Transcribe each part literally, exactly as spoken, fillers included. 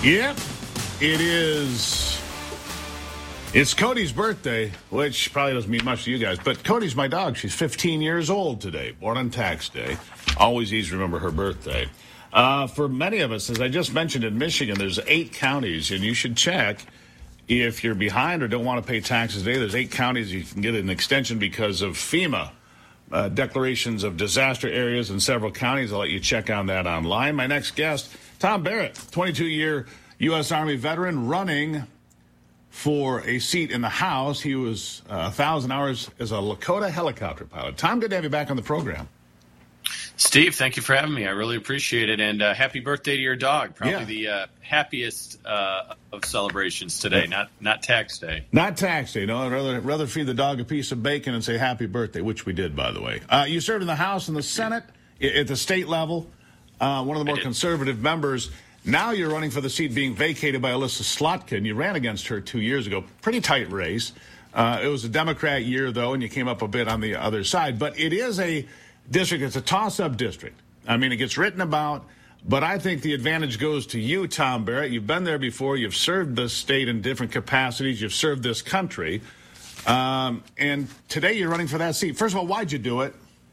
Yep, it is. It's Cody's birthday, which probably doesn't mean much to you guys, but Cody's my dog. She's fifteen years old today, born on tax day. Always easy to remember her birthday. Uh, for many of us, as I just mentioned, in Michigan, there's eight counties, and you should check if you're behind or don't want to pay taxes today. There's eight counties you can get an extension because of FEMA uh, declarations of disaster areas in several counties. I'll let you check on that online. My next guest, Tom Barrett, twenty-two-year U S Army veteran, running for a seat in the House. He was uh, one thousand hours as a Lakota helicopter pilot. Tom, good to have you back on the program. Steve, thank you for having me. I really appreciate it. And uh, happy birthday to your dog. Probably yeah. the uh, happiest uh, of celebrations today, yeah. not not tax day. Not tax day. No, I'd rather, rather feed the dog a piece of bacon and say happy birthday, which we did, by the way. Uh, you served in the House and the Senate at the state level, uh, one of the more conservative members. Now you're running for the seat being vacated by Alyssa Slotkin. You ran against her two years ago. Pretty tight race. Uh, it was a Democrat year, though, and you came up a bit on the other side. But it is a district. It's a toss-up district. I mean, it gets written about, but I think the advantage goes to you, Tom Barrett. You've been there before. You've served this state in different capacities. You've served this country. Um, and today you're running for that seat. First of all, why'd you do it?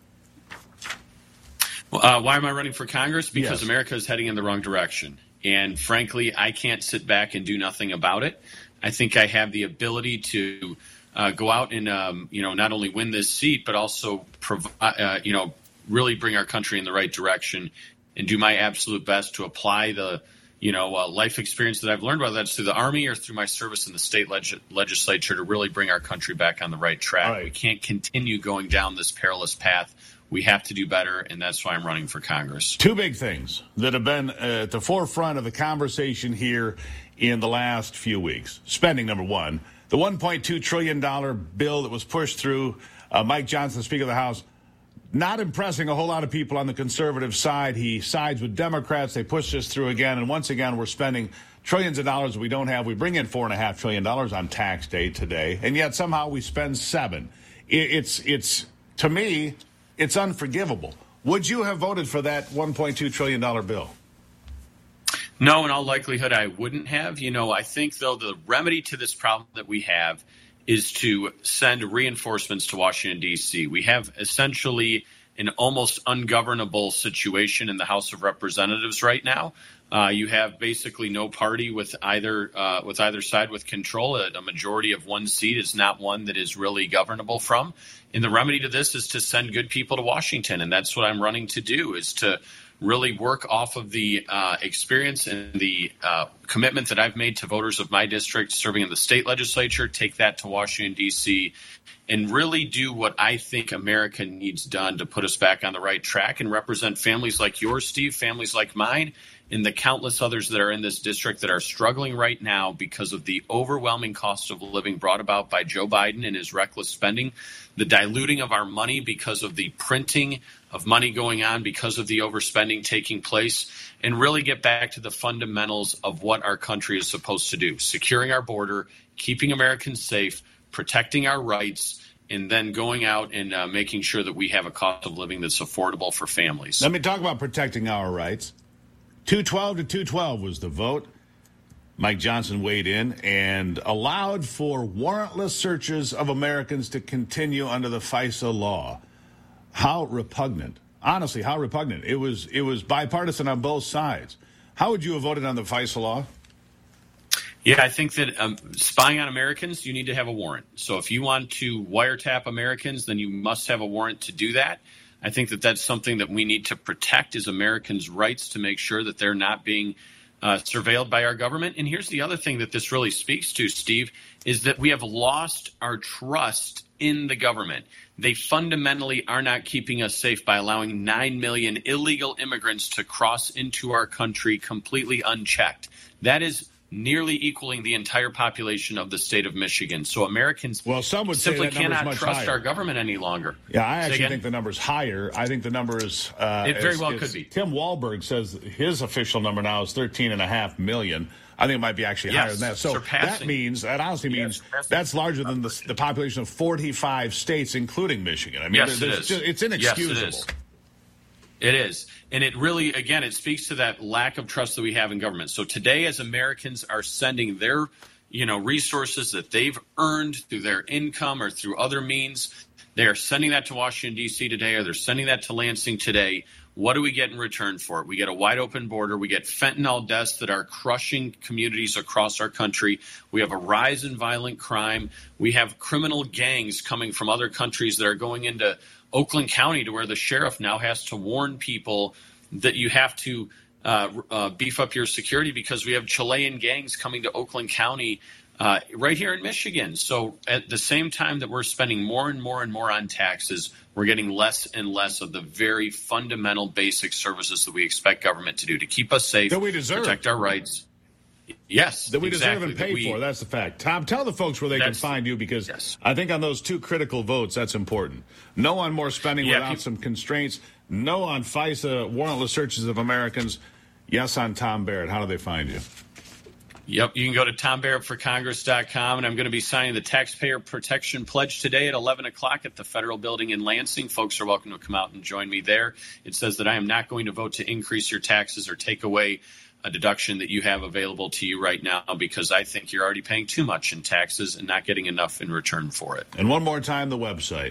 Uh, why am I running for Congress? Because yes. America is heading in the wrong direction. And frankly, I can't sit back and do nothing about it. I think I have the ability to uh, go out and, um, you know, not only win this seat, but also, provide, uh, you know, really bring our country in the right direction and do my absolute best to apply the, you know, uh, life experience that I've learned, whether that's through the Army or through my service in the state leg- legislature, to really bring our country back on the right track. Right. We can't continue going down this perilous path. We have to do better, and that's why I'm running for Congress. Two big things that have been at the forefront of the conversation here in the last few weeks. Spending, number one. The one point two trillion dollars bill that was pushed through uh, Mike Johnson, Speaker of the House, not impressing a whole lot of people on the conservative side. He sides with Democrats. They push this through again, and once again, we're spending trillions of dollars that we don't have. We bring in four point five trillion dollars on tax day today, and yet somehow we spend seven. It's, it's to me... It's unforgivable. Would you have voted for that one point two trillion dollars bill? No, in all likelihood, I wouldn't have. You know, I think, though, the remedy to this problem that we have is to send reinforcements to Washington, D C. We have essentially an almost ungovernable situation in the House of Representatives right now. Uh, you have basically no party with either uh, with either side with control. A, a majority of one seat is not one that is really governable from. And the remedy to this is to send good people to Washington, and that's what I'm running to do, is to really work off of the uh, experience and the uh, commitment that I've made to voters of my district, serving in the state legislature, take that to Washington, D C, and really do what I think America needs done to put us back on the right track and represent families like yours, Steve, families like mine, and the countless others that are in this district that are struggling right now because of the overwhelming cost of living brought about by Joe Biden and his reckless spending, the diluting of our money because of the printing of money going on because of the overspending taking place, and really get back to the fundamentals of what our country is supposed to do: securing our border, keeping Americans safe, protecting our rights, and then going out and uh, making sure that we have a cost of living that's affordable for families. Let me talk about protecting our rights. two twelve to two twelve was the vote. Mike Johnson weighed in and allowed for warrantless searches of Americans to continue under the FISA law. How repugnant. Honestly, how repugnant. It was it was bipartisan on both sides. How would you have voted on the FISA law? Yeah, I think that um, spying on Americans, you need to have a warrant. So if you want to wiretap Americans, then you must have a warrant to do that. I think that that's something that we need to protect as Americans' rights, to make sure that they're not being uh, surveilled by our government. And here's the other thing that this really speaks to, Steve, is that we have lost our trust in the government. They fundamentally are not keeping us safe by allowing nine million illegal immigrants to cross into our country completely unchecked. That is nearly equaling the entire population of the state of Michigan. So Americans well, some would simply say that cannot much trust higher. our government any longer. Yeah, I actually think the number's higher. I think the number is... Uh, it very is, well is, could be. Tim Wahlberg says his official number now is thirteen and a half million. I think it might be actually yes, higher than that. So surpassing. that means, that honestly means yes, that's larger than the, the population of forty-five states, including Michigan. I mean, yes, there, it is. Just, it's inexcusable. Yes, it is. It is. And it really, again, it speaks to that lack of trust that we have in government. So today, as Americans are sending their, you know, resources that they've earned through their income or through other means, they are sending that to Washington, D C today, or they're sending that to Lansing today. What do we get in return for it? We get a wide open border. We get fentanyl deaths that are crushing communities across our country. We have a rise in violent crime. We have criminal gangs coming from other countries that are going into Oakland County, to where the sheriff now has to warn people that you have to uh, uh, beef up your security because we have Chilean gangs coming to Oakland County uh, right here in Michigan. So at the same time that we're spending more and more and more on taxes, we're getting less and less of the very fundamental basic services that we expect government to do to keep us safe, that we deserve, protect our rights. Yes, that we exactly. deserve and pay we, for. That's the fact. Tom, tell the folks where they can find you, because yes. I think on those two critical votes, that's important. No on more spending yeah, without people, some constraints. No on FISA warrantless searches of Americans. Yes on Tom Barrett. How do they find you? Yep, you can go to tom barrett for congress dot com, and I'm going to be signing the Taxpayer Protection Pledge today at eleven o'clock at the Federal Building in Lansing. Folks are welcome to come out and join me there. It says that I am not going to vote to increase your taxes or take away a deduction that you have available to you right now, because I think you're already paying too much in taxes and not getting enough in return for it. And one more time, the website.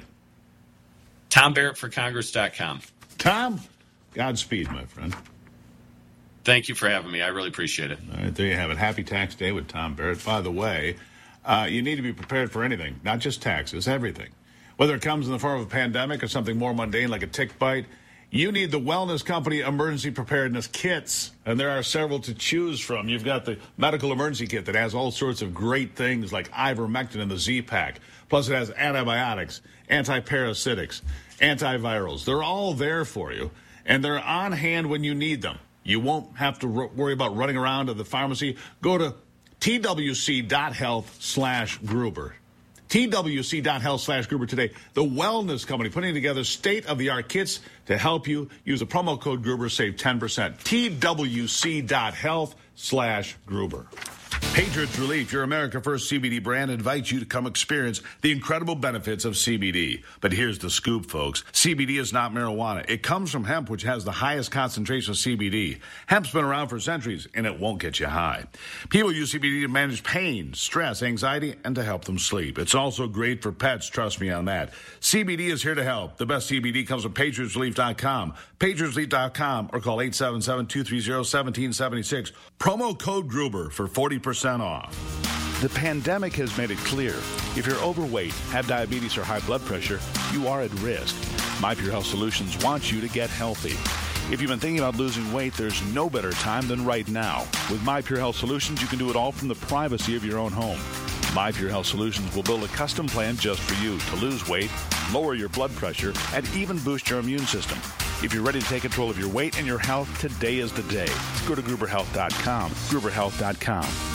tom barrett for congress dot com. Tom, Godspeed, my friend. Thank you for having me. I really appreciate it. All right, there you have it. Happy Tax Day with Tom Barrett. By the way, uh, you need to be prepared for anything, not just taxes, everything. Whether it comes in the form of a pandemic or something more mundane like a tick bite, you need the Wellness Company Emergency Preparedness Kits, and there are several to choose from. You've got the Medical Emergency Kit that has all sorts of great things like ivermectin in the Z-Pack. Plus it has antibiotics, antiparasitics, antivirals. They're all there for you, and they're on hand when you need them. You won't have to worry about running around to the pharmacy. Go to twc.health slash Gruber. twc.health slash Gruber today. The Wellness Company putting together state-of-the-art kits to help you. Use the promo code Gruber, save ten percent. twc.health slash Gruber. Patriots Relief, your America First C B D brand, invites you to come experience the incredible benefits of C B D. But here's the scoop, folks. C B D is not marijuana. It comes from hemp, which has the highest concentration of C B D. Hemp's been around for centuries, and it won't get you high. People use C B D to manage pain, stress, anxiety, and to help them sleep. It's also great for pets, trust me on that. C B D is here to help. The best C B D comes from patriots relief dot com, patriots relief dot com, or call eight seven seven, two three zero, one seven seven six. Promo code Gruber for forty percent off. The pandemic has made it clear if you're overweight, have diabetes, or high blood pressure, you are at risk. My Pure Health Solutions wants you to get healthy. If you've been thinking about losing weight, there's no better time than right now. With My Pure Health Solutions, you can do it all from the privacy of your own home. My Pure Health Solutions will build a custom plan just for you to lose weight, lower your blood pressure, and even boost your immune system. If you're ready to take control of your weight and your health, today is the day. Go to Gruber Health dot com, Gruber Health dot com.